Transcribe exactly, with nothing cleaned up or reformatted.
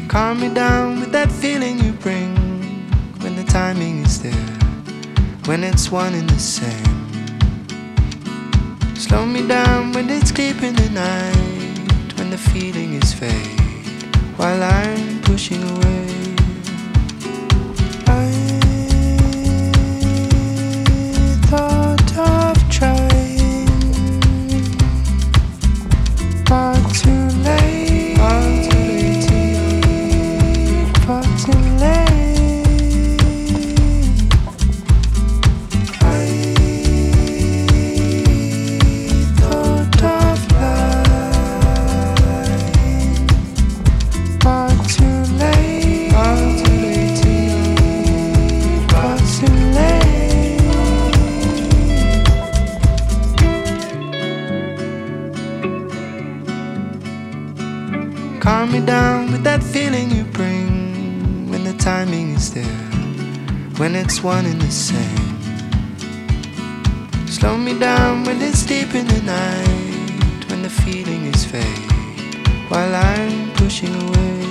Calm me down with that feeling you bring when the timing is there, when it's one and the same. Slow me down when it's deep in the night, when the feeling is fade, while I'm pushing away. I thought of trying, but too late, far too late. I thought of lying, but too late, far too late. Calm me down with that feeling you bring when the timing is there, when it's one and the same. Slow me down when it's deep in the night, when the feeling is fade, while I'm pushing away.